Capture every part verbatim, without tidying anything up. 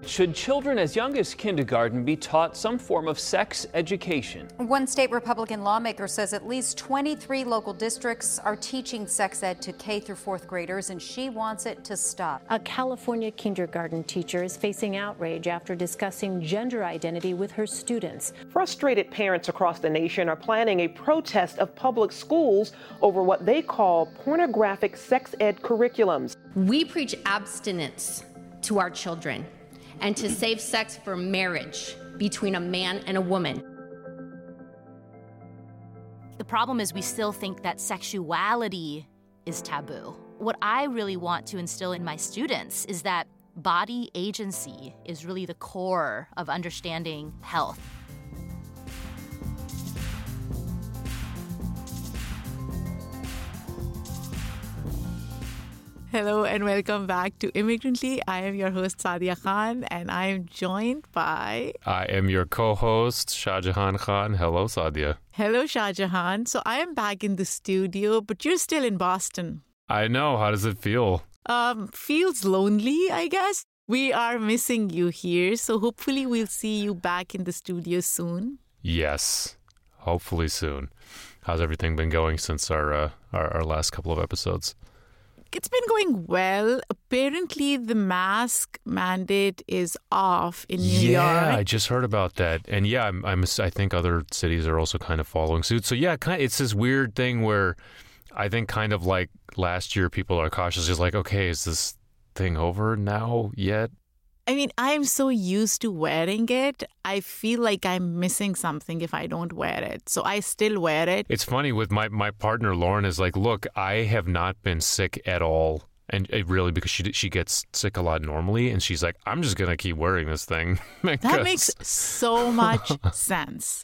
Should children as young as kindergarten be taught some form of sex education? One state Republican lawmaker says at least twenty-three local districts are teaching sex ed to K through fourth graders, and she wants it to stop. A California kindergarten teacher is facing outrage after discussing gender identity with her students. Frustrated parents across the nation are planning a protest of public schools over what they call pornographic sex ed curriculums. We preach abstinence to our children and to save sex for marriage between a man and a woman. The problem is we still think that sexuality is taboo. What I really want to instill in my students is that body agency is really the core of understanding health. Hello and welcome back to Immigrantly. I am your host Sadia Khan and I am joined by... I am your co-host Shahjahan Khan. Hello, Sadia. Hello, Shahjahan. So I am back in the studio, but you're still in Boston. I know. How does it feel? Um, feels lonely, I guess. We are missing you here, so hopefully we'll see you back in the studio soon. Yes, hopefully soon. How's everything been going since our uh, our, our last couple of episodes? It's been going well. Apparently, the mask mandate is off in New yeah, York. Yeah, I just heard about that. And yeah, I'm, I'm, I think other cities are also kind of following suit. So yeah, kind of, it's this weird thing where I think kind of like last year, people are cautious. Just like, okay, is this thing over now yet? I mean, I'm so used to wearing it. I feel like I'm missing something if I don't wear it. So I still wear it. It's funny with my, my partner, Lauren, is like, look, I have not been sick at all. And it really, because she she gets sick a lot normally. And she's like, I'm just going to keep wearing this thing. That makes so much sense.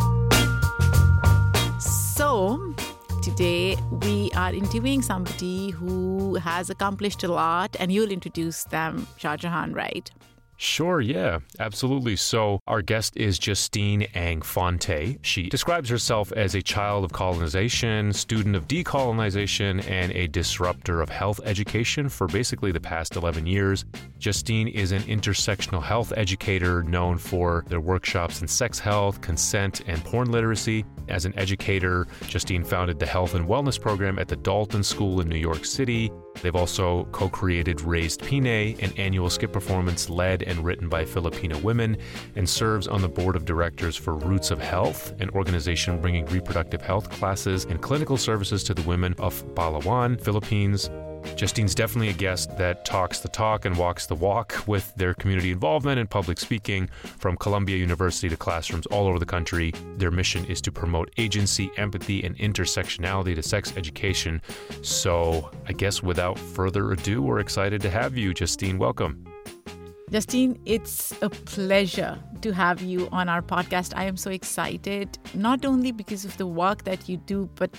So... Today, we are interviewing somebody who has accomplished a lot, and you'll introduce them, Shahjahan, right? Sure, yeah, absolutely. So our guest is Justine Ang Fonte. She describes herself as a child of colonization, student of decolonization, and a disruptor of health education for basically the past eleven years. Justine is an intersectional health educator known for their workshops in sex health, consent, and porn literacy. As an educator, Justine founded the Health and Wellness Program at the Dalton School in New York City. They've also co-created Raised Pine, an annual skit performance led and written by Filipino women, and serves on the board of directors for Roots of Health, an organization bringing reproductive health classes and clinical services to the women of Palawan, Philippines. Justine's definitely a guest that talks the talk and walks the walk with their community involvement and public speaking. From Columbia University to classrooms all over the country, their mission is to promote agency, empathy, and intersectionality to sex education. So I guess without further ado, we're excited to have you, Justine. Welcome. Justine, it's a pleasure to have you on our podcast. I am so excited, not only because of the work that you do, but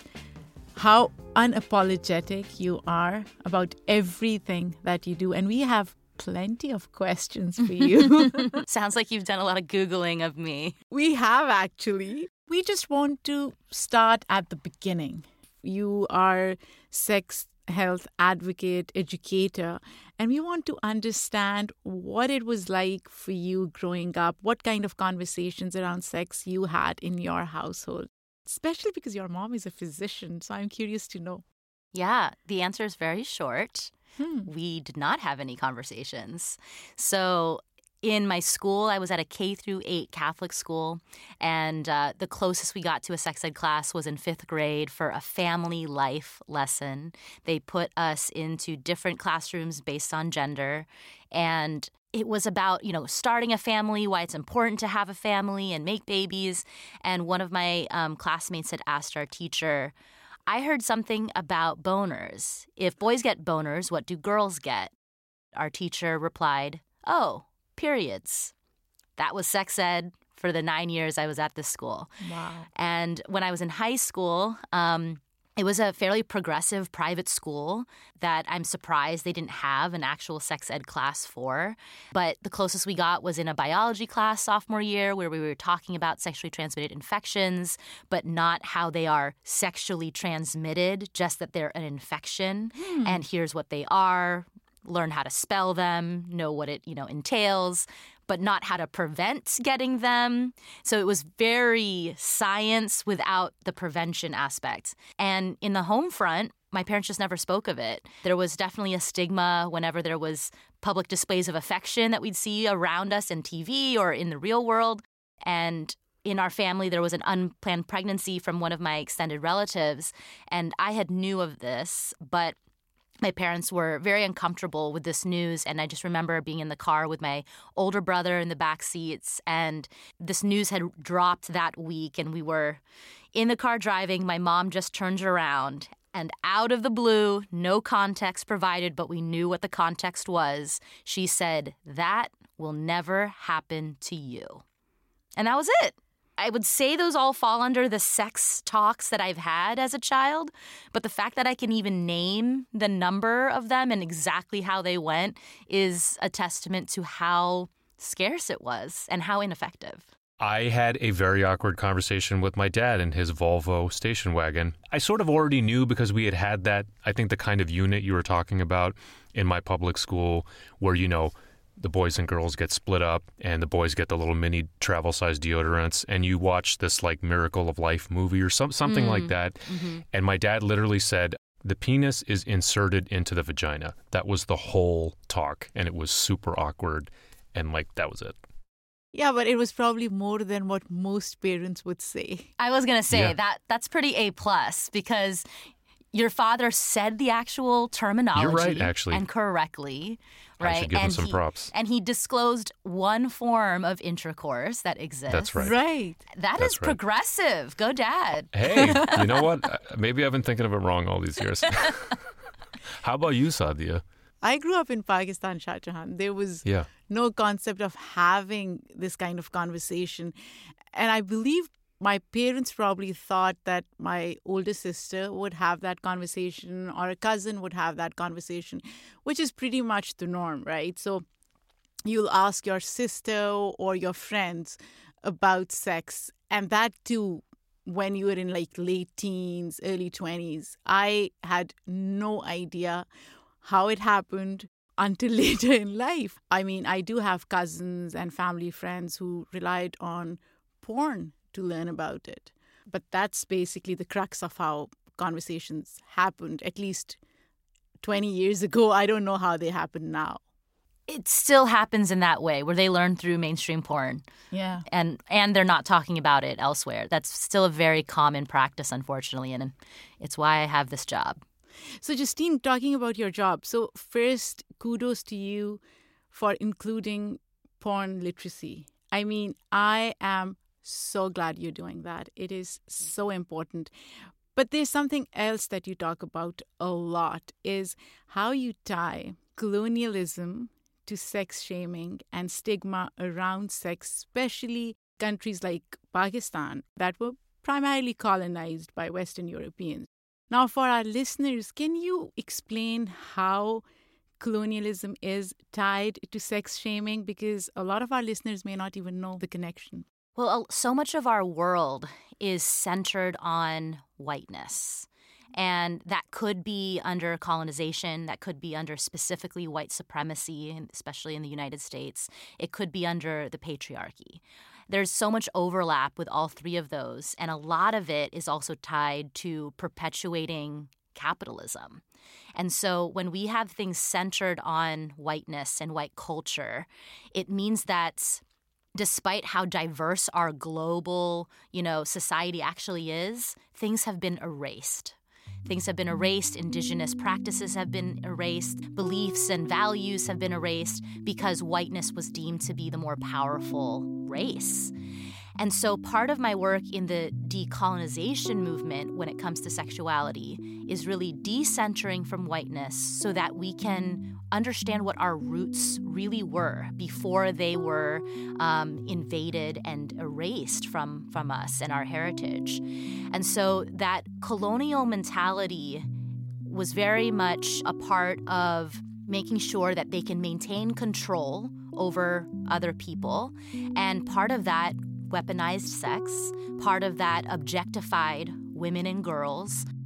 how unapologetic you are about everything that you do. And we have plenty of questions for you. Sounds like you've done a lot of Googling of me. We have, actually. We just want to start at the beginning. You are sex health advocate, educator, and we want to understand what it was like for you growing up, what kind of conversations around sex you had in your household. Especially because your mom is a physician, so I'm curious to know. Yeah, the answer is very short. Hmm. We did not have any conversations. So in my school, I was at a K through eight Catholic school, and uh, the closest we got to a sex ed class was in fifth grade for a family life lesson. They put us into different classrooms based on gender, and it was about, you know, starting a family, why it's important to have a family and make babies. And one of my um, classmates had asked our teacher, I heard something about boners. If boys get boners, what do girls get? Our teacher replied, oh, periods. That was sex ed for the nine years I was at this school. Wow. And when I was in high school, um, it was a fairly progressive private school that I'm surprised they didn't have an actual sex ed class for. But the closest we got was in a biology class sophomore year where we were talking about sexually transmitted infections, but not how they are sexually transmitted, just that they're an infection. Hmm. And here's what they are. learn how to spell them, know what it, you know, entails, but not how to prevent getting them. So it was very science without the prevention aspect. And in the home front, my parents just never spoke of it. There was definitely a stigma whenever there was public displays of affection that we'd see around us in T V or in the real world. And in our family, there was an unplanned pregnancy from one of my extended relatives. And I had knew of this, but my parents were very uncomfortable with this news, and I just remember being in the car with my older brother in the back seats, and this news had dropped that week, and we were in the car driving. My mom just turns around, and out of the blue, no context provided, but we knew what the context was. She said, "That will never happen to you." And that was it. I would say those all fall under the sex talks that I've had as a child, but the fact that I can even name the number of them and exactly how they went is a testament to how scarce it was and how ineffective. I had a very awkward conversation with my dad in his Volvo station wagon. I sort of already knew because we had had that, I think the kind of unit you were talking about in my public school where, you know, the boys and girls get split up and the boys get the little mini travel-sized deodorants and you watch this like Miracle of Life movie or some, something mm. like that. Mm-hmm. And my dad literally said, the penis is inserted into the vagina. That was the whole talk. And it was super awkward. And like, that was it. Yeah, but it was probably more than what most parents would say. I was going to say Yeah. that that's pretty A plus because your father said the actual terminology. You're right, actually. And correctly, right? I should give him and some he, props. And he disclosed one form of intercourse that exists. That's right. Right. That That's is right. progressive. Go, Dad. Hey, you know what? Uh, Maybe I've been thinking of it wrong all these years. How about you, Sadia? I grew up in Pakistan, Shah Jahan. There was Yeah. no concept of having this kind of conversation. And I believe my parents probably thought that my older sister would have that conversation or a cousin would have that conversation, which is pretty much the norm, right? So you'll ask your sister or your friends about sex, and that too when you were in like late teens, early twenties. I had no idea how it happened until later in life. I mean, I do have cousins and family friends who relied on porn to learn about it. But that's basically the crux of how conversations happened, at least twenty years ago. I don't know how they happen now. It still happens in that way where they learn through mainstream porn. Yeah. And and they're not talking about it elsewhere. That's still a very common practice, unfortunately, and it's why I have this job. So, Justine, talking about your job. So, first, kudos to you for including porn literacy. I mean, I am so glad you're doing that. It is so important. But there's something else that you talk about a lot is how you tie colonialism to sex shaming and stigma around sex, especially countries like Pakistan that were primarily colonized by Western Europeans. Now, for our listeners, can you explain how colonialism is tied to sex shaming? Because a lot of our listeners may not even know the connection. Well, so much of our world is centered on whiteness. And that could be under colonization. That could be under specifically white supremacy, especially in the United States. It could be under the patriarchy. There's so much overlap with all three of those. And a lot of it is also tied to perpetuating capitalism. And so when we have things centered on whiteness and white culture, it means that despite how diverse our global, you know, society actually is, things have been erased. Things have been erased, indigenous practices have been erased, beliefs and values have been erased because whiteness was deemed to be the more powerful race. And so part of my work in the decolonization movement when it comes to sexuality is really decentering from whiteness so that we can understand what our roots really were before they were um, invaded and erased from, from us and our heritage. And so that colonial mentality was very much a part of making sure that they can maintain control over other people. And part of that weaponized sex, part of that objectified women and girls,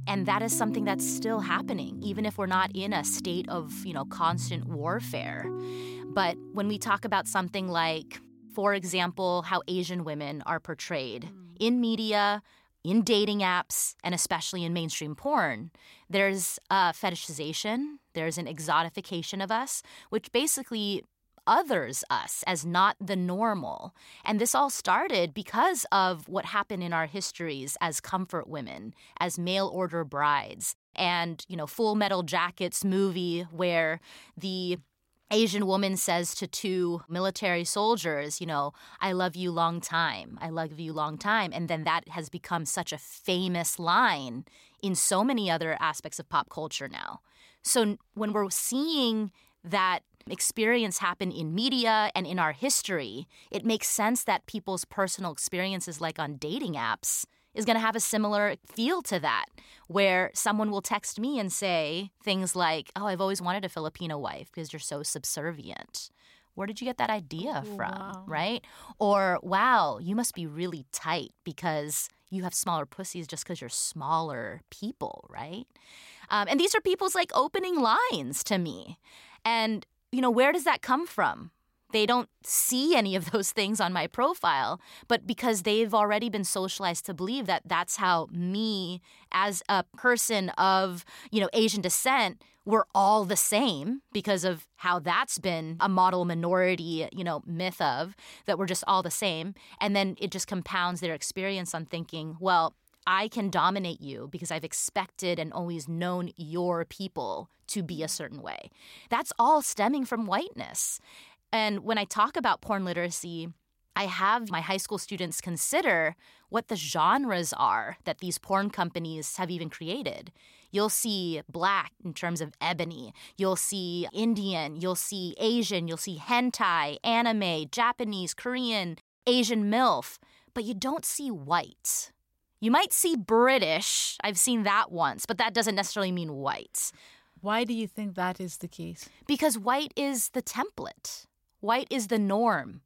And that is something that's still happening, even if we're not in a state of, you know, constant warfare. But when we talk about something like, for example, how Asian women are portrayed mm. in media, in dating apps, and especially in mainstream porn, there's a fetishization, there's an exotification of us, which basically others us as not the normal. And this all started because of what happened in our histories as comfort women, as mail order brides, and, you know, Full Metal Jacket's movie where the Asian woman says to two military soldiers, you know, I love you long time. I love you long time. And then that has become such a famous line in so many other aspects of pop culture now. So when we're seeing that experience happen in media and in our history, it makes sense that people's personal experiences, like on dating apps, is going to have a similar feel to that, where someone will text me and say things like, oh, I've always wanted a Filipino wife because you're so subservient. Where did you get that idea oh, from, wow. right? Or, wow, you must be really tight because you have smaller pussies just because you're smaller people, right? Um, and these are people's, like, opening lines to me. And, you know, where does that come from? They don't see any of those things on my profile, but because they've already been socialized to believe that that's how me as a person of, you know, Asian descent, we're all the same because of how that's been a model minority, you know, myth of that we're just all the same. And then it just compounds their experience on thinking, well, I can dominate you because I've expected and always known your people to be a certain way. That's all stemming from whiteness. And when I talk about porn literacy, I have my high school students consider what the genres are that these porn companies have even created. You'll see black in terms of ebony. You'll see Indian. You'll see Asian. You'll see hentai, anime, Japanese, Korean, Asian MILF. But you don't see white. You might see British. I've seen that once, but that doesn't necessarily mean white. Why do you think that is the case? Because white is the template. White is the norm.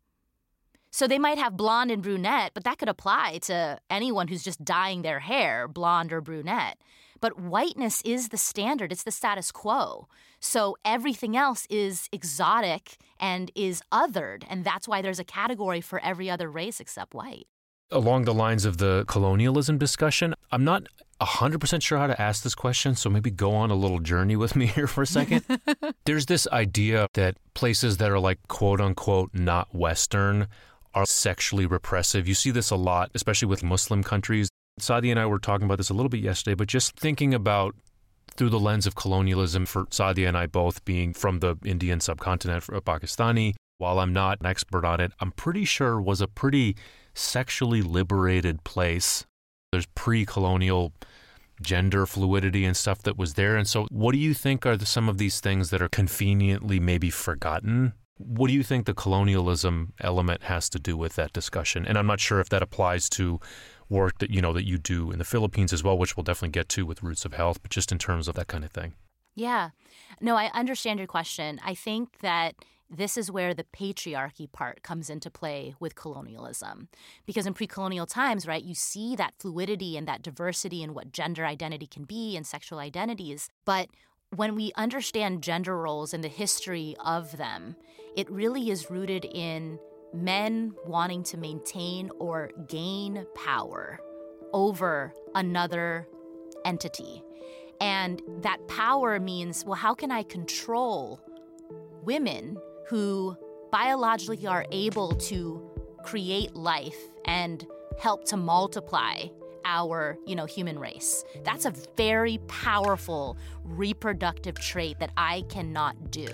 So they might have blonde and brunette, but that could apply to anyone who's just dyeing their hair blonde or brunette. But whiteness is the standard. It's the status quo. So everything else is exotic and is othered. And that's why there's a category for every other race except white. Along the lines of the colonialism discussion, I'm not one hundred percent sure how to ask this question, so maybe go on a little journey with me here for a second. There's this idea that places that are like quote-unquote not Western are sexually repressive. You see this a lot, especially with Muslim countries. Sadia and I were talking about this a little bit yesterday, but just thinking about through the lens of colonialism for Sadia and I both being from the Indian subcontinent, Pakistani, while I'm not an expert on it, I'm pretty sure was a pretty sexually liberated place. There's pre-colonial gender fluidity and stuff that was there. And so what do you think are the, some of these things that are conveniently maybe forgotten? What do you think the colonialism element has to do with that discussion? And I'm not sure if that applies to work that, you know, that you do in the Philippines as well, which we'll definitely get to with Roots of Health, but just in terms of that kind of thing. Yeah. No, I understand your question. I think that this is where the patriarchy part comes into play with colonialism. Because in pre-colonial times, right, you see that fluidity and that diversity in what gender identity can be and sexual identities. But when we understand gender roles and the history of them, it really is rooted in men wanting to maintain or gain power over another entity. And that power means, well, how can I control women who biologically are able to create life and help to multiply our, you know, human race? That's a very powerful reproductive trait that I cannot do.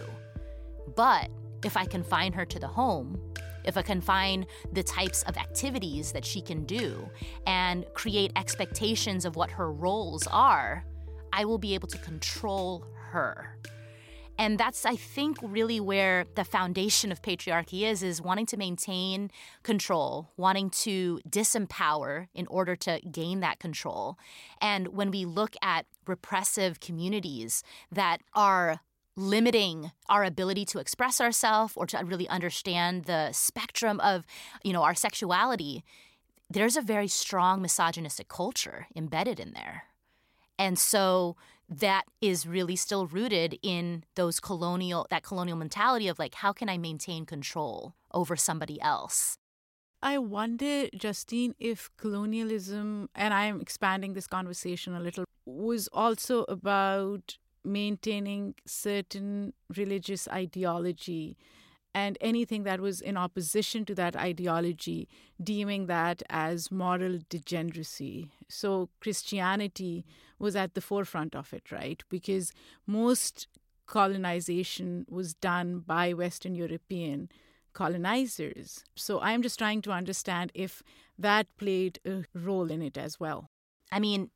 But if I confine her to the home, if I confine the types of activities that she can do and create expectations of what her roles are, I will be able to control her. And that's, I think, really where the foundation of patriarchy is, is wanting to maintain control, wanting to disempower in order to gain that control. And when we look at repressive communities that are limiting our ability to express ourselves or to really understand the spectrum of, you know, our sexuality, there's a very strong misogynistic culture embedded in there. And so that is really still rooted in those colonial, that colonial mentality of like, how can I maintain control over somebody else? I wonder, Justine, if colonialism, and I'm expanding this conversation a little, was also about maintaining certain religious ideology and anything that was in opposition to that ideology, deeming that as moral degeneracy. So Christianity was at the forefront of it, right? Because most colonization was done by Western European colonizers. So I'm just trying to understand if that played a role in it as well. I mean,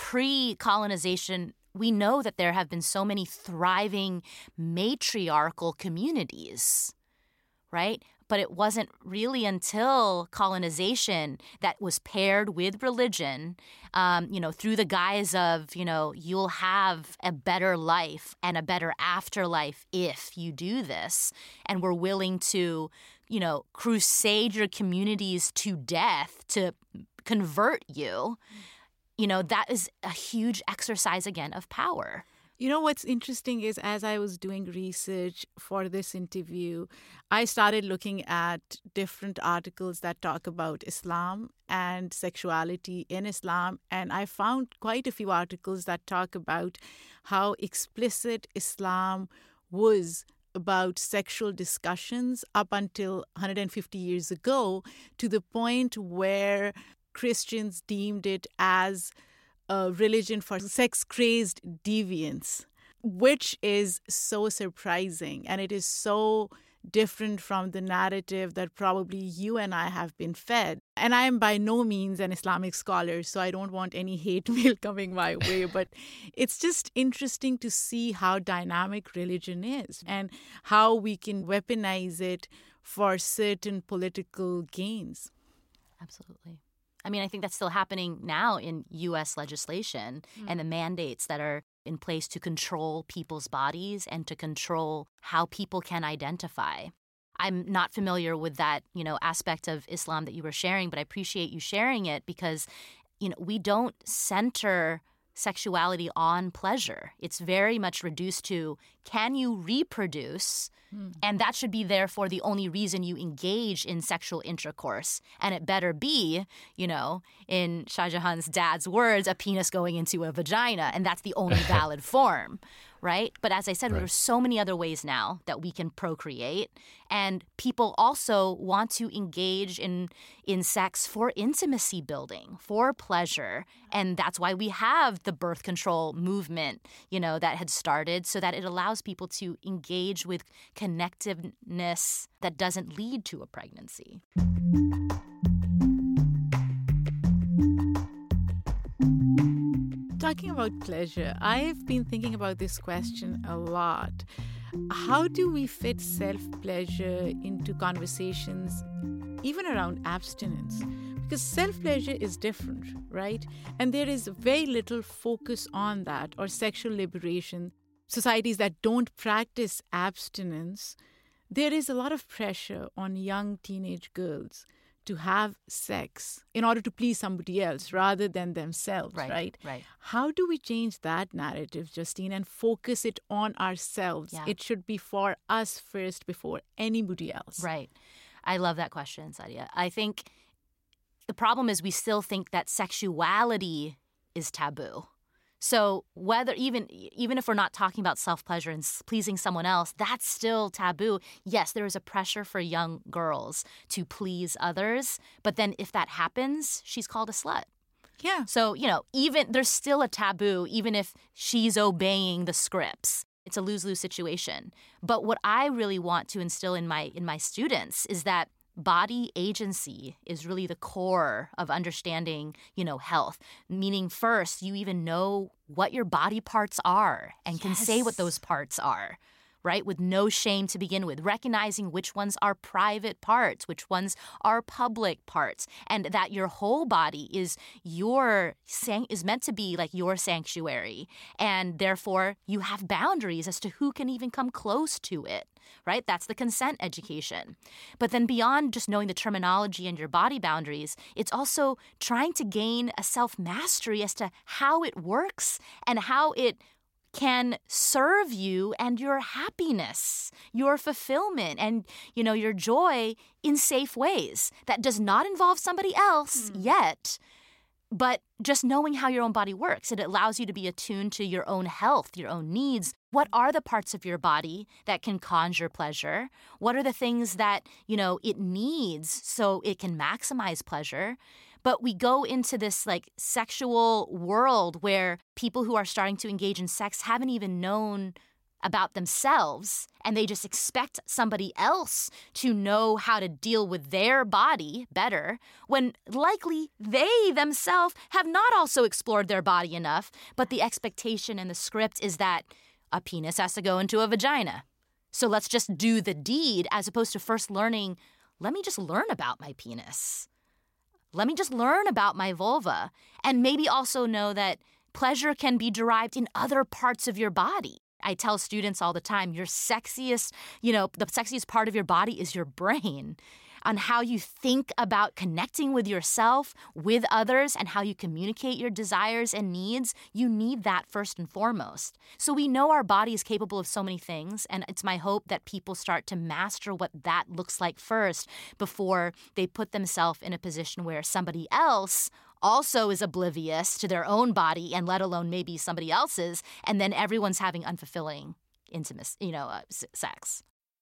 pre-colonization, we know that there have been so many thriving matriarchal communities, right? But it wasn't really until colonization that was paired with religion, um, you know, through the guise of, you know, you'll have a better life and a better afterlife if you do this. And we're willing to, you know, crusade your communities to death to convert you. You know, that is a huge exercise, again, of power. You know, what's interesting is as I was doing research for this interview, I started looking at different articles that talk about Islam and sexuality in Islam. And I found quite a few articles that talk about how explicit Islam was about sexual discussions up until one hundred fifty years ago, to the point where Christians deemed it as a religion for sex-crazed deviants, which is so surprising. And it is so different from the narrative that probably you and I have been fed. And I am by no means an Islamic scholar, so I don't want any hate mail coming my way. But it's just interesting to see how dynamic religion is and how we can weaponize it for certain political gains. Absolutely. I mean, I think that's still happening now in U S legislation mm. and the mandates that are in place to control people's bodies and to control how people can identify. I'm not familiar with that, you know, aspect of Islam that you were sharing, but I appreciate you sharing it because, you know, we don't center sexuality on pleasure. It's very much reduced to, can you reproduce? Mm. And that should be therefore the only reason you engage in sexual intercourse. And it better be, you know, in Shah Jahan's dad's words, a penis going into a vagina. And that's the only valid form, right? But as I said, right. There's so many other ways now that we can procreate. And people also want to engage in, in sex for intimacy building, for pleasure. And that's why we have the birth control movement, you know, that had started so that it allows people to engage with connectiveness that doesn't lead to a pregnancy. Talking about pleasure, I've been thinking about this question a lot. How do we fit self-pleasure into conversations, even around abstinence? Because self-pleasure is different, right? And there is very little focus on that or sexual liberation. Societies that don't practice abstinence, there is a lot of pressure on young teenage girls to have sex in order to please somebody else rather than themselves, right? Right. right. How do we change that narrative, Justine, and focus it on ourselves? Yeah. It should be for us first before anybody else. Right. I love that question, Sadia. I think the problem is we still think that sexuality is taboo. So whether even even if we're not talking about self-pleasure and pleasing someone else, that's still taboo. Yes, there is a pressure for young girls to please others. But then if that happens, she's called a slut. Yeah. So, you know, even there's still a taboo, even if she's obeying the scripts. It's a lose-lose situation. But what I really want to instill in my in my students is that body agency is really the core of understanding, you know, health. Meaning first, you even know what your body parts are and yes. can say what those parts are, right? With no shame to begin with, recognizing which ones are private parts, which ones are public parts, and that your whole body is your is meant to be like your sanctuary, and therefore you have boundaries as to who can even come close to it, right? That's the consent education. But then beyond just knowing the terminology and your body boundaries, it's also trying to gain a self-mastery as to how it works and how it can serve you and your happiness, your fulfillment, and, you know, your joy in safe ways. That does not involve somebody else mm. yet, but just knowing how your own body works. It allows you to be attuned to your own health, your own needs. What are the parts of your body that can conjure pleasure? What are the things that, you know, it needs so it can maximize pleasure? But we go into this like sexual world where people who are starting to engage in sex haven't even known about themselves, and they just expect somebody else to know how to deal with their body better, when likely they themselves have not also explored their body enough. But the expectation in the script is that a penis has to go into a vagina. So let's just do the deed, as opposed to first learning, let me just learn about my penis. Let me just learn about my vulva, and maybe also know that pleasure can be derived in other parts of your body. I tell students all the time, your sexiest, you know, the sexiest part of your body is your brain. On how you think about connecting with yourself, with others, and how you communicate your desires and needs, you need that first and foremost. So we know our body is capable of so many things, and it's my hope that people start to master what that looks like first before they put themselves in a position where somebody else also is oblivious to their own body, and let alone maybe somebody else's, and then everyone's having unfulfilling intimacy, you know, uh, sex.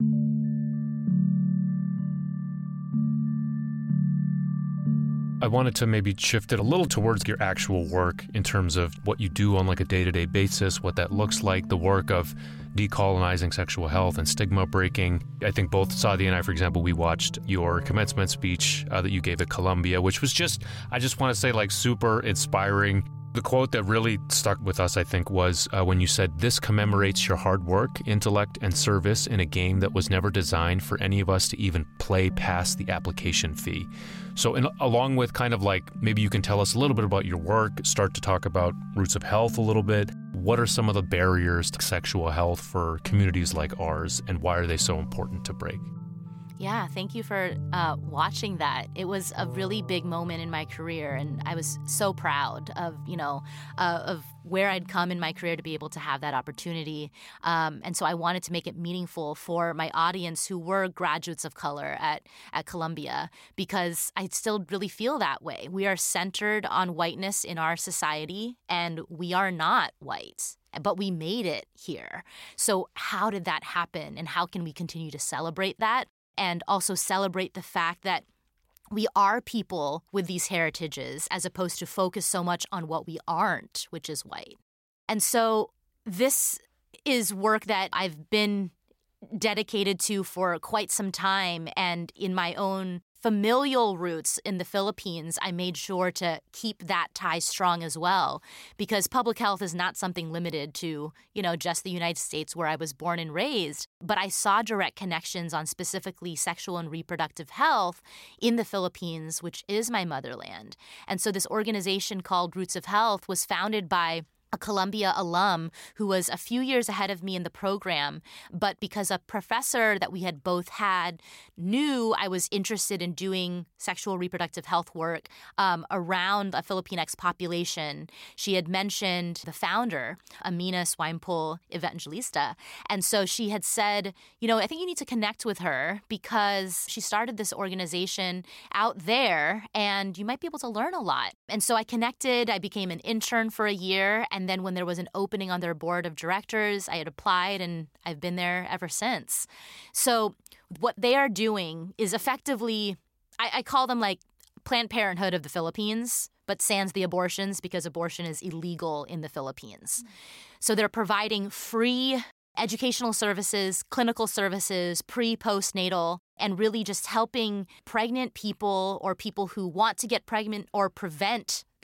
I wanted to maybe shift it a little towards your actual work in terms of what you do on like a day-to-day basis, what that looks like, the work of decolonizing sexual health and stigma breaking. I think both Sadia and I, for example, we watched your commencement speech uh, that you gave at Columbia, which was just, I just want to say, like super inspiring. The quote that really stuck with us, I think, was uh, when you said, "This commemorates your hard work, intellect, and service in a game that was never designed for any of us to even play past the application fee." So in, along with kind of like, maybe you can tell us a little bit about your work, start to talk about Roots of Health a little bit. What are some of the barriers to sexual health for communities like ours, and why are they so important to break? Yeah, thank you for uh, watching that. It was a really big moment in my career, and I was so proud of, you know, uh, of where I'd come in my career to be able to have that opportunity. Um, and so I wanted to make it meaningful for my audience who were graduates of color at, at Columbia, because I still really feel that way. We are centered on whiteness in our society, and we are not white. But we made it here. So how did that happen, and how can we continue to celebrate that? And also celebrate the fact that we are people with these heritages, as opposed to focus so much on what we aren't, which is white. And so this is work that I've been dedicated to for quite some time. And in my own familial roots in the Philippines, I made sure to keep that tie strong as well, because public health is not something limited to, you know, just the United States where I was born and raised. But I saw direct connections on specifically sexual and reproductive health in the Philippines, which is my motherland. And so this organization called Roots of Health was founded by a Columbia alum who was a few years ahead of me in the program, but because a professor that we had both had knew I was interested in doing sexual reproductive health work um, around a Filipinx population, she had mentioned the founder, Amina Swainpul Evangelista. And so she had said, you know, I think you need to connect with her because she started this organization out there and you might be able to learn a lot. And so I connected. I became an intern for a year. And then when there was an opening on their board of directors, I had applied and I've been there ever since. So what they are doing is effectively, I, I call them like Planned Parenthood of the Philippines, but sans the abortions because abortion is illegal in the Philippines. Mm-hmm. So they're providing free educational services, clinical services, pre, postnatal, and really just helping pregnant people or people who want to get pregnant or prevent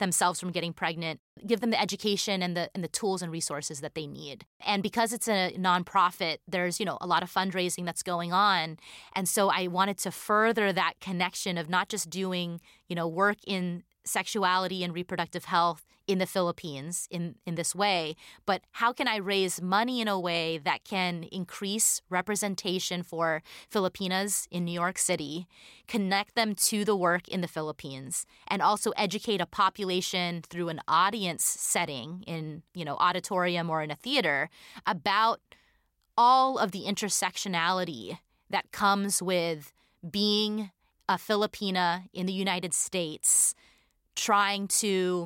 themselves from getting pregnant, give them the education and the and the tools and resources that they need. And because it's a nonprofit, there's, you know, a lot of fundraising that's going on. And so I wanted to further that connection of not just doing, you know, work in sexuality and reproductive health in the Philippines in, in this way, but how can I raise money in a way that can increase representation for Filipinas in New York City, connect them to the work in the Philippines, and also educate a population through an audience setting in, you know, auditorium or in a theater about all of the intersectionality that comes with being a Filipina in the United States, trying to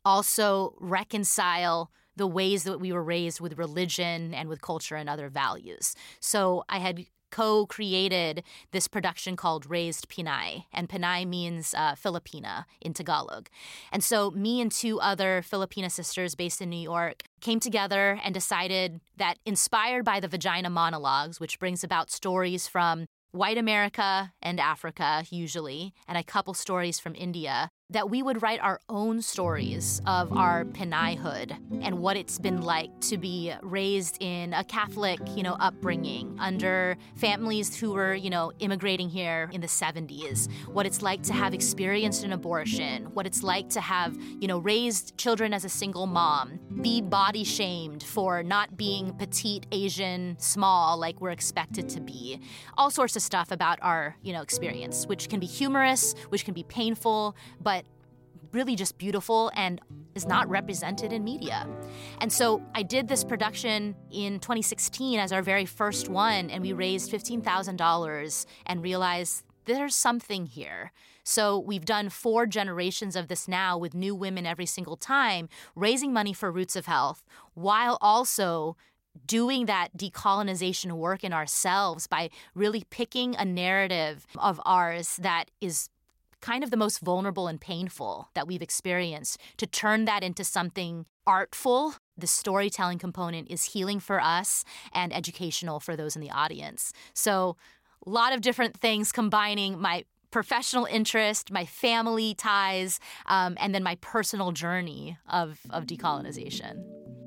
also reconcile the ways that we were raised with religion and with culture and other values. So I had co-created this production called Raised Pinay, and Pinay means uh, Filipina in Tagalog. And so me and two other Filipina sisters based in New York came together and decided that, inspired by the Vagina Monologues, which brings about stories from white America and Africa usually, and a couple stories from India, that we would write our own stories of our Pinayhood and what it's been like to be raised in a Catholic, you know, upbringing under families who were, you know, immigrating here in the seventies, what it's like to have experienced an abortion, what it's like to have, you know, raised children as a single mom, be body shamed for not being petite, Asian, small like we're expected to be. All sorts of stuff about our, you know, experience, which can be humorous, which can be painful, but really just beautiful and is not represented in media. And so I did this production in twenty sixteen as our very first one, and we raised fifteen thousand dollars and realized there's something here. So we've done four generations of this now with new women every single time, raising money for Roots of Health, while also doing that decolonization work in ourselves by really picking a narrative of ours that is kind of the most vulnerable and painful that we've experienced, to turn that into something artful. The storytelling component is healing for us and educational for those in the audience. So a lot of different things combining my professional interest, my family ties, um, and then my personal journey of, of decolonization.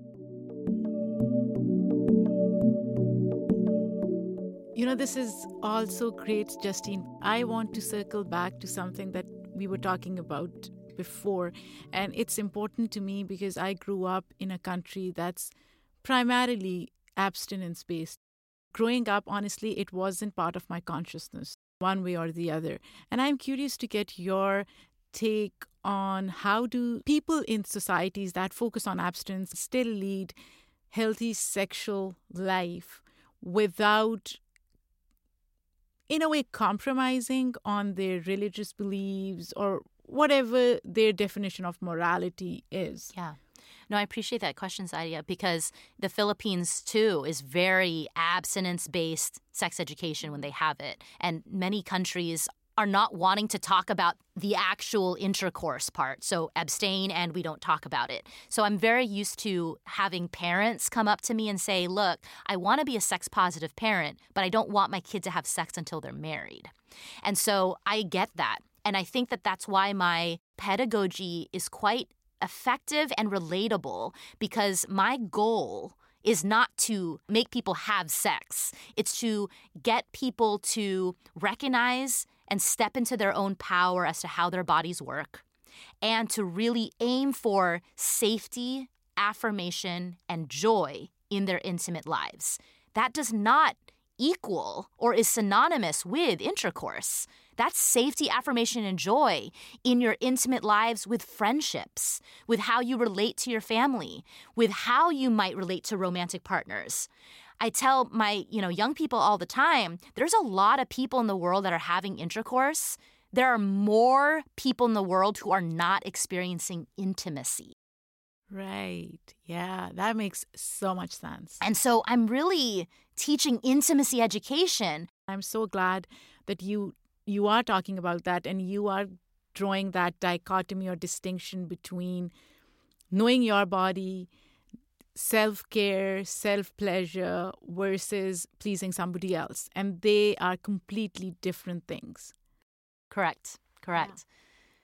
You know, this is also great, Justine. I want to circle back to something that we were talking about before. And it's important to me because I grew up in a country that's primarily abstinence-based. Growing up, honestly, it wasn't part of my consciousness, one way or the other. And I'm curious to get your take on how do people in societies that focus on abstinence still lead healthy sexual life without, in a way, compromising on their religious beliefs or whatever their definition of morality is. Yeah. No, I appreciate that question, Sadia, because the Philippines, too, is very abstinence-based sex education when they have it. And many countries are not wanting to talk about the actual intercourse part. So abstain and we don't talk about it. So I'm very used to having parents come up to me and say, look, I want to be a sex-positive parent, but I don't want my kid to have sex until they're married. And so I get that. And I think that that's why my pedagogy is quite effective and relatable, because my goal is not to make people have sex. It's to get people to recognize and step into their own power as to how their bodies work, and to really aim for safety, affirmation, and joy in their intimate lives. That does not equal or is synonymous with intercourse. That's safety, affirmation, and joy in your intimate lives with friendships, with how you relate to your family, with how you might relate to romantic partners. I tell my, you know, young people all the time, there's a lot of people in the world that are having intercourse. There are more people in the world who are not experiencing intimacy. Right. Yeah, that makes so much sense. And so I'm really teaching intimacy education. I'm so glad that you you are talking about that, and you are drawing that dichotomy or distinction between knowing your body, self-care, self-pleasure versus pleasing somebody else. And they are completely different things. Correct. Correct.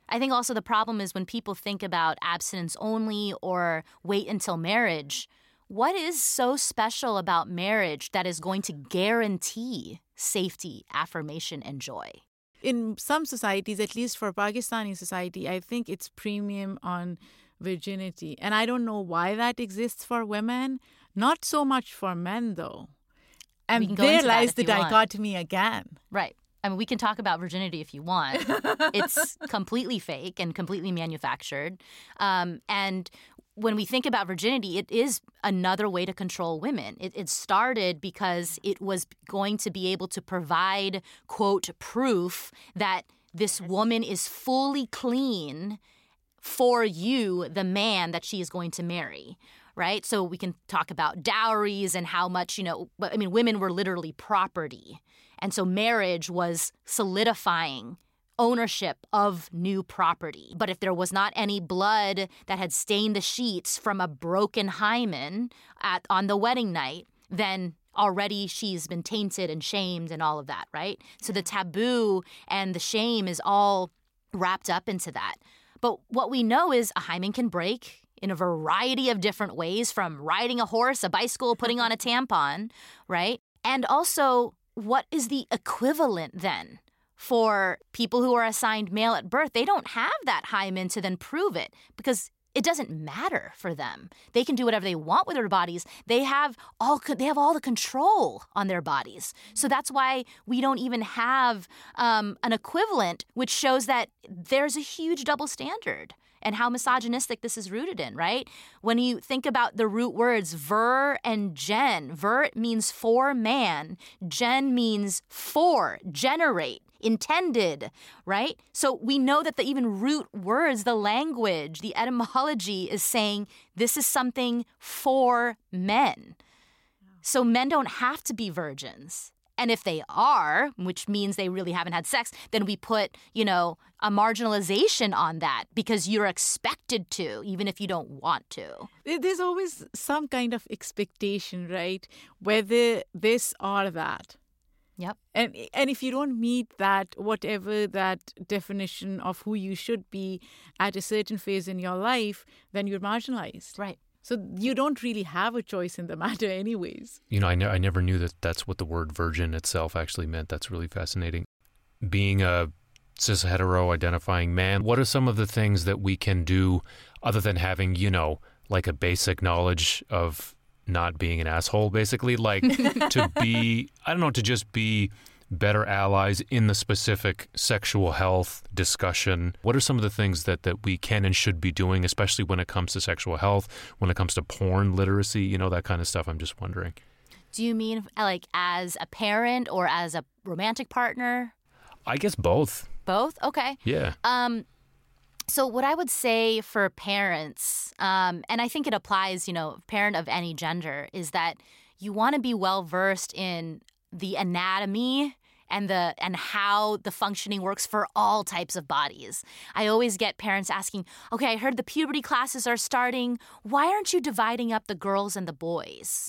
I think also the problem is when people think about abstinence only or wait until marriage, what is so special about marriage that is going to guarantee safety, affirmation, and joy? In some societies, at least for Pakistani society, I think it's premium on virginity. And I don't know why that exists for women, not so much for men, though. And there lies the dichotomy again. Right. I mean, we can talk about virginity if you want. It's completely fake and completely manufactured. Um, and when we think about virginity, it is another way to control women. It, it started because it was going to be able to provide, quote, proof that this woman is fully clean for you, the man that she is going to marry. Right? So we can talk about dowries and how much, you know, I mean, women were literally property. And so marriage was solidifying ownership of new property. But if there was not any blood that had stained the sheets from a broken hymen at, on the wedding night, then already she's been tainted and shamed and all of that, right? So the taboo and the shame is all wrapped up into that. But what we know is a hymen can break in a variety of different ways, from riding a horse, a bicycle, putting on a tampon, right? And also, what is the equivalent then for people who are assigned male at birth? They don't have that hymen to then prove it because it doesn't matter for them. They can do whatever they want with their bodies. They have all they have all the control on their bodies. So that's why we don't even have um, an equivalent, which shows that there's a huge double standard. And how misogynistic this is rooted in, right? When you think about the root words ver and gen, ver means for man, gen means for, generate, intended, right? So we know that the even root words, the language, the etymology is saying this is something for men. So men don't have to be virgins. And if they are, which means they really haven't had sex, then we put, you know, a marginalization on that because you're expected to, even if you don't want to. There's always some kind of expectation, right? Whether this or that. Yep. And and if you don't meet that, whatever that definition of who you should be at a certain phase in your life, then you're marginalized. Right. So you don't really have a choice in the matter anyways. You know, I, ne- I never knew that that's what the word virgin itself actually meant. That's really fascinating. Being a cis hetero identifying man, what are some of the things that we can do other than having, you know, like a basic knowledge of not being an asshole, basically? Like to be, I don't know, to just be better allies in the specific sexual health discussion. What are some of the things that, that we can and should be doing, especially when it comes to sexual health, when it comes to porn literacy, you know, that kind of stuff? I'm just wondering. Do you mean like as a parent or as a romantic partner? I guess both. Both? Okay. Yeah. Um, so what I would say for parents, um, and I think it applies, you know, parent of any gender, is that you want to be well-versed in the anatomy and the and how the functioning works for all types of bodies. I always get parents asking, okay, I heard the puberty classes are starting. Why aren't you dividing up the girls and the boys?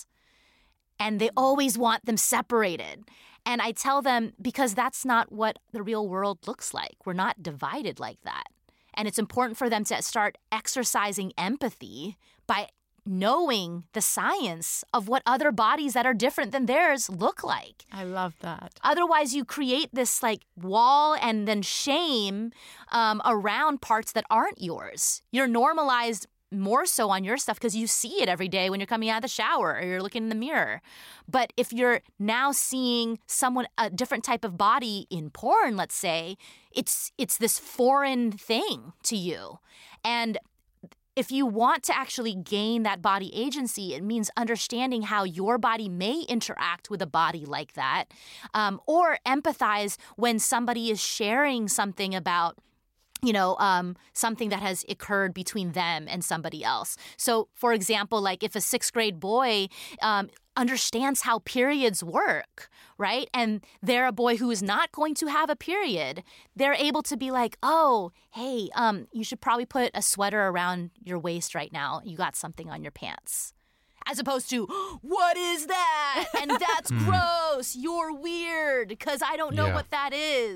And they always want them separated. And I tell them, because that's not what the real world looks like. We're not divided like that. And it's important for them to start exercising empathy by knowing the science of what other bodies that are different than theirs look like. I love that. Otherwise, you create this like wall and then shame um, around parts that aren't yours. You're normalized more so on your stuff because you see it every day when you're coming out of the shower or you're looking in the mirror. But if you're now seeing someone, a different type of body in porn, let's say, it's it's this foreign thing to you. And if you want to actually gain that body agency, it means understanding how your body may interact with a body like that, um, or empathize when somebody is sharing something about, you know, um, something that has occurred between them and somebody else. So, for example, like if a sixth grade boy um, understands how periods work, right? And they're a boy who is not going to have a period, they're able to be like, oh, hey, um, you should probably put a sweater around your waist right now. You got something on your pants. As opposed to, what is that? And that's gross. You're weird because I don't know Yeah. what that is.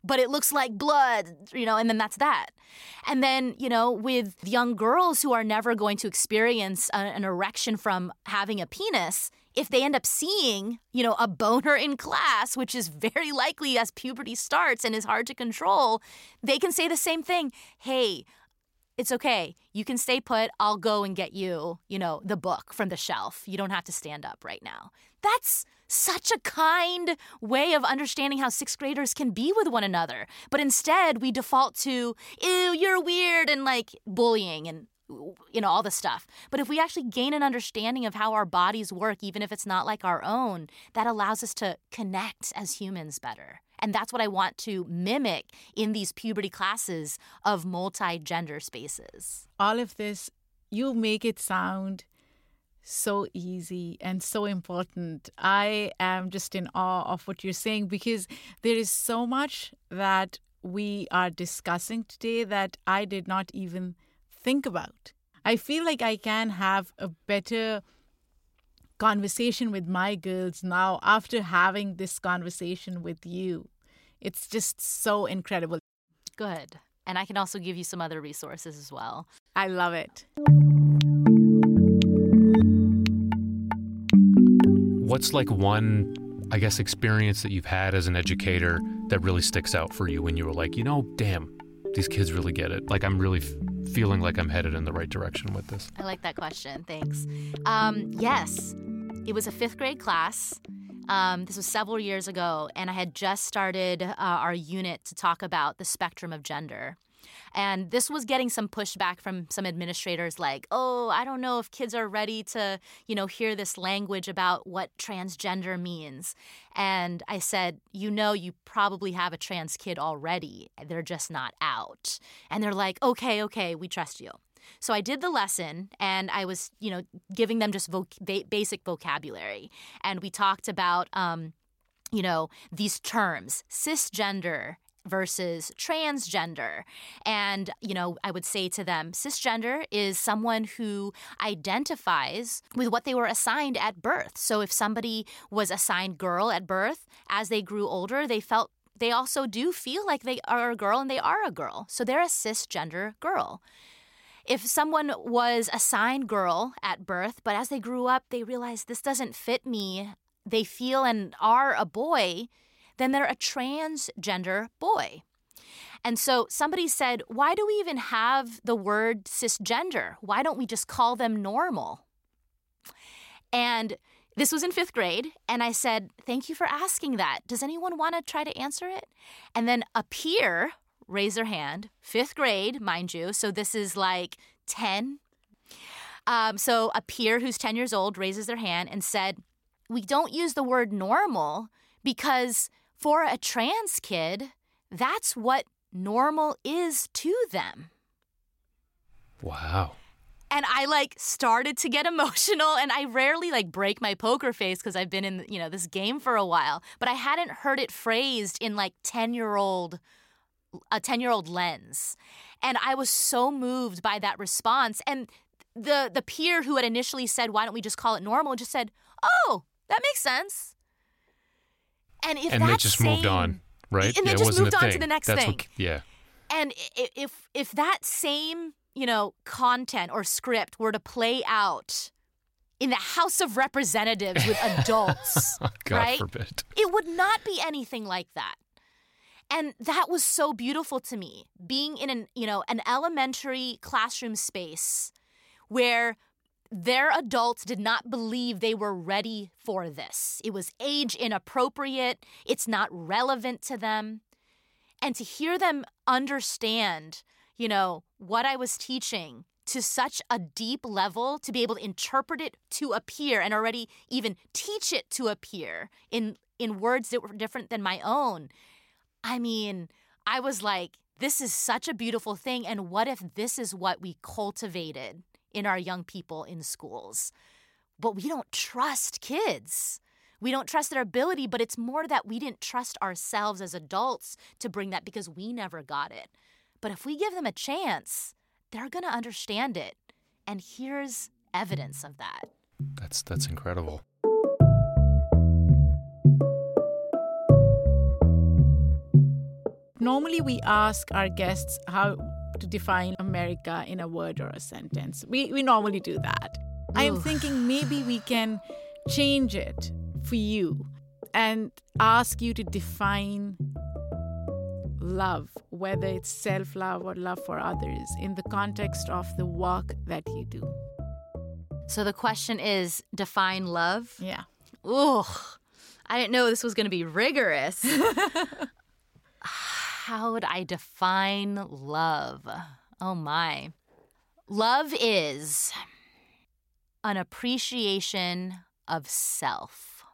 but it looks like blood, you know, and then that's that. And then, you know, with young girls who are never going to experience a, an erection from having a penis, if they end up seeing, you know, a boner in class, which is very likely as puberty starts and is hard to control, they can say the same thing. Hey, it's okay. You can stay put. I'll go and get you, you know, the book from the shelf. You don't have to stand up right now. That's such a kind way of understanding how sixth graders can be with one another. But instead, we default to, ew, you're weird, and like bullying and, you know, all this stuff. But if we actually gain an understanding of how our bodies work, even if it's not like our own, that allows us to connect as humans better. And that's what I want to mimic in these puberty classes of multi-gender spaces. All of this, you make it sound so easy and so important. I am just in awe of what you're saying, because there is so much that we are discussing today that I did not even think about. I feel like I can have a better conversation with my girls now after having this conversation with you. It's just so incredible. Good. And I can also give you some other resources as well. I love it. What's like one, I guess, experience that you've had as an educator that really sticks out for you when you were like, you know, damn, these kids really get it. Like, I'm really f- feeling like I'm headed in the right direction with this. I like that question. Thanks. Um, yes, it was a fifth grade class. Um, this was several years ago, and I had just started uh, our unit to talk about the spectrum of gender. And this was getting some pushback from some administrators like, oh, I don't know if kids are ready to, you know, hear this language about what transgender means. And I said, you know, you probably have a trans kid already. They're just not out. And they're like, okay, okay, we trust you. So I did the lesson, and I was, you know, giving them just voc- ba- basic vocabulary. And we talked about, um, you know, these terms, cisgender versus transgender. And, you know, I would say to them, cisgender is someone who identifies with what they were assigned at birth. So if somebody was assigned girl at birth, as they grew older, they felt they also do feel like they are a girl and they are a girl. So they're a cisgender girl. If someone was assigned girl at birth, but as they grew up, they realized this doesn't fit me, they feel and are a boy, then they're a transgender boy. And so somebody said, why do we even have the word cisgender? Why don't we just call them normal? And this was in fifth grade, and I said, thank you for asking that. Does anyone want to try to answer it? And then a peer raise their hand, fifth grade, mind you. So this is like ten. Um, so a peer who's ten years old raises their hand and said, we don't use the word normal because for a trans kid, that's what normal is to them. Wow. And I like started to get emotional, and I rarely like break my poker face because I've been in, you know, this game for a while, but I hadn't heard it phrased in like ten-year-old a ten-year-old lens. And I was so moved by that response. And the the peer who had initially said, why don't we just call it normal, just said, oh, that makes sense. And if and that they just same, moved on, right? And yeah, they just moved on to the next That's thing. What, yeah. And if if that same, you know, content or script were to play out in the House of Representatives with adults, God right? forbid. It would not be anything like that. And that was so beautiful to me, being in an, you know, an elementary classroom space where their adults did not believe they were ready for this. It was age inappropriate. It's not relevant to them. And to hear them understand, you know, what I was teaching to such a deep level, to be able to interpret it to a peer and already even teach it to a peer in, in words that were different than my own. I mean, I was like, this is such a beautiful thing. And what if this is what we cultivated in our young people in schools? But we don't trust kids. We don't trust their ability, but it's more that we didn't trust ourselves as adults to bring that because we never got it. But if we give them a chance, they're going to understand it. And here's evidence of that. That's that's incredible. Normally, we ask our guests how to define America in a word or a sentence. We, we normally do that. Ooh. I am thinking maybe we can change it for you and ask you to define love, whether it's self-love or love for others, in the context of the work that you do. So the question is, define love? Yeah. Ugh. I didn't know this was going to be rigorous. How would I define love? Oh, my. Love is an appreciation of self.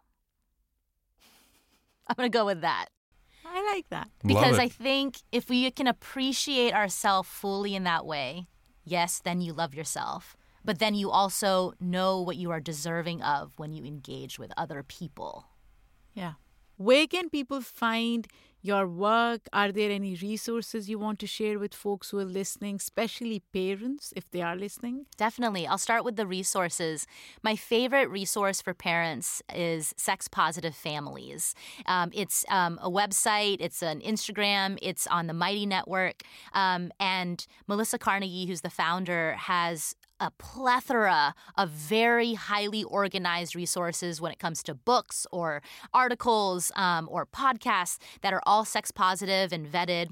I'm going to go with that. I like that. Because I think if we can appreciate ourselves fully in that way, yes, then you love yourself. But then you also know what you are deserving of when you engage with other people. Yeah. Where can people find your work? Are there any resources you want to share with folks who are listening, especially parents, if they are listening? Definitely. I'll start with the resources. My favorite resource for parents is Sex Positive Families. Um, it's um, a website. It's an Instagram. It's on the Mighty Network. Um, and Melissa Carnegie, who's the founder, has a plethora of very highly organized resources when it comes to books or articles um, or podcasts that are all sex positive and vetted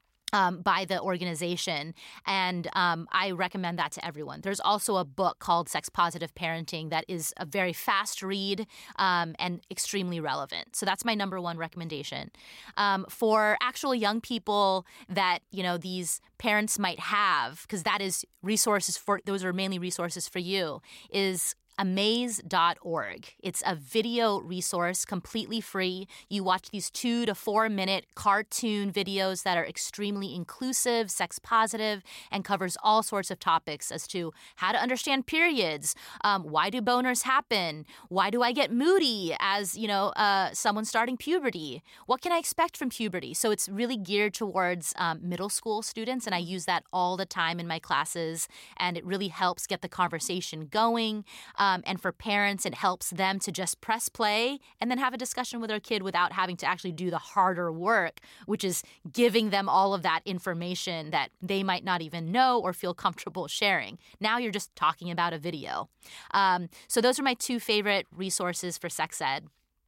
Um, by the organization. And um, I recommend that to everyone. There's also a book called Sex Positive Parenting that is a very fast read um, and extremely relevant. So that's my number one recommendation. Um, for actual young people that, you know, these parents might have, because that is resources for, those are mainly resources for you, is amaze dot org. It's a video resource, completely free. You watch these two to four minute cartoon videos that are extremely inclusive, sex positive, and covers all sorts of topics as to how to understand periods, um, why do boners happen, why do I get moody as, you know, uh, someone starting puberty, what can I expect from puberty? So it's really geared towards um, middle school students, and I use that all the time in my classes, and it really helps get the conversation going. Um, and for parents, it helps them to just press play and then have a discussion with their kid without having to actually do the harder work, which is giving them all of that information that they might not even know or feel comfortable sharing. Now you're just talking about a video. Um, so those are my two favorite resources for sex ed.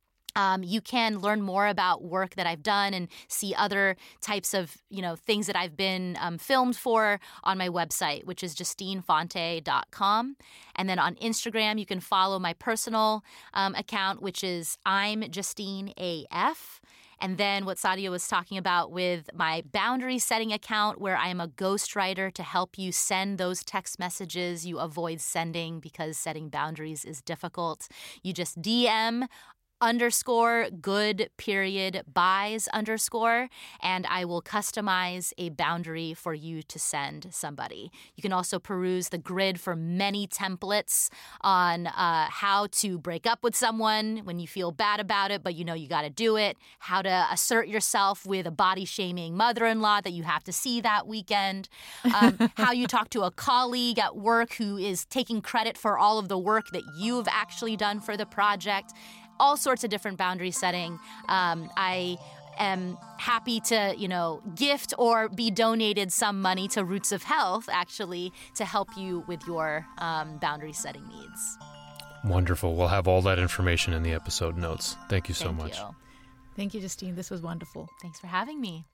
Um, you can learn more about work that I've done and see other types of, you know, things that I've been um, filmed for on my website, which is justine fonte dot com. And then on Instagram, you can follow my personal um, account, which is I'm Justine A F. And then what Sadia was talking about with my boundary setting account, where I am a ghostwriter to help you send those text messages you avoid sending because setting boundaries is difficult. You just D M underscore good period buys underscore, and I will customize a boundary for you to send somebody. You can also peruse the grid for many templates on uh, how to break up with someone when you feel bad about it, but you know you got to do it, how to assert yourself with a body-shaming mother-in-law that you have to see that weekend, um, how you talk to a colleague at work who is taking credit for all of the work that you've actually done for the project. All sorts of different boundary setting. Um, I am happy to, you know, gift or be donated some money to Roots of Health, actually, to help you with your um, boundary setting needs. Wonderful. We'll have all that information in the episode notes. Thank you so Thank much. You. Thank you, Justine. This was wonderful. Thanks for having me.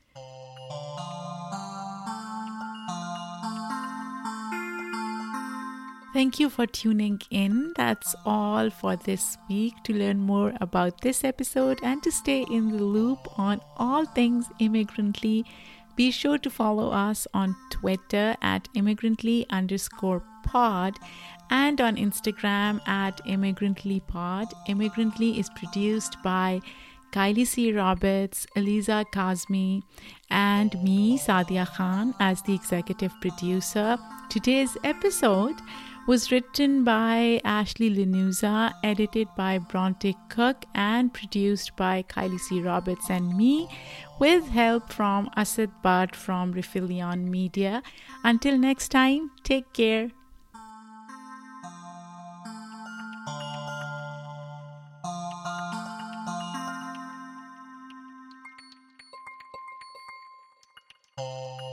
Thank you for tuning in. That's all for this week. To learn more about this episode and to stay in the loop on all things immigrantly, be sure to follow us on Twitter at immigrantly underscore pod and on Instagram at immigrantlypod. Immigrantly is produced by Kylie C. Roberts, Eliza Kazmi, and me, Sadia Khan, as the executive producer. Today's episode was written by Ashley Lanuza, edited by Bronte Cook, and produced by Kylie C. Roberts and me, with help from Asad Bhatt from Refilion Media. Until next time, take care. you.